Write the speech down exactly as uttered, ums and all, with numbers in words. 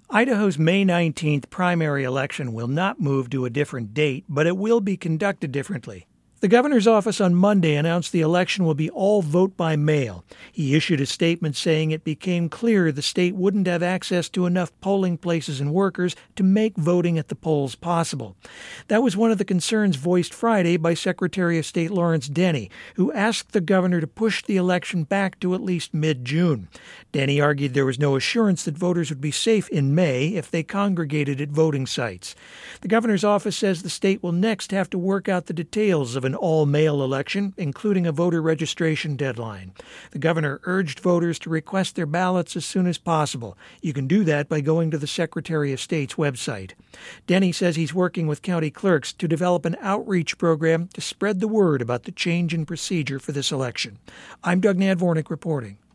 Idaho's May nineteenth primary election will not move to a different date, but it will be conducted differently. The governor's office on Monday announced the election will be all vote by mail. He issued a statement saying it became clear the state wouldn't have access to enough polling places and workers to make voting at the polls possible. That was one of the concerns voiced Friday by Secretary of State Lawrence Denny, who asked the governor to push the election back to at least mid-June. Denny argued there was no assurance that voters would be safe in May if they congregated at voting sites. The governor's office says the state will next have to work out the details of an all-mail election, including a voter registration deadline. The governor urged voters to request their ballots as soon as possible. You can do that by going to the Secretary of State's website. Denny says he's working with county clerks to develop an outreach program to spread the word about the change in procedure for this election. I'm Doug Nadvornik reporting.